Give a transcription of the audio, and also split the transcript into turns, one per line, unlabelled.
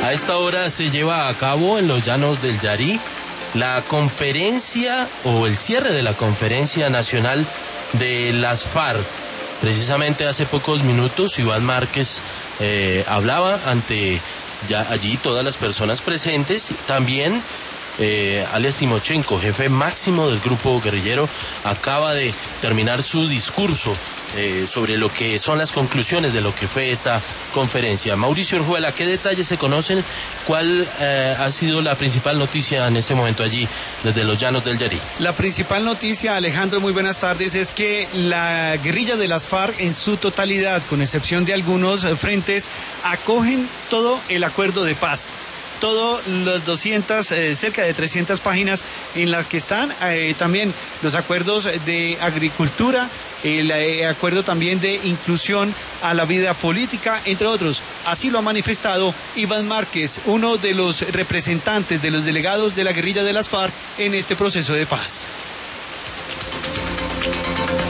A esta hora se lleva a cabo en los llanos del Yarí la conferencia o el cierre de la conferencia nacional de las FARC. Precisamente hace pocos minutos Iván Márquez hablaba ante allí todas las personas presentes. También alias Timochenko, jefe máximo del grupo guerrillero, acaba de terminar su discurso sobre lo que son las conclusiones de lo que fue esta conferencia. Mauricio Orjuela, ¿qué detalles se conocen? ¿Cuál ha sido la principal noticia en este momento allí desde los llanos del Yarí?
La principal noticia, Alejandro, muy buenas tardes, es que la guerrilla de las FARC en su totalidad, con excepción de algunos frentes, acogen todo el acuerdo de paz. Todos los cerca de 300 páginas en las que están también los acuerdos de agricultura, el acuerdo también de inclusión a la vida política, entre otros. Así lo ha manifestado Iván Márquez, uno de los representantes de los delegados de la guerrilla de las FARC en este proceso de paz.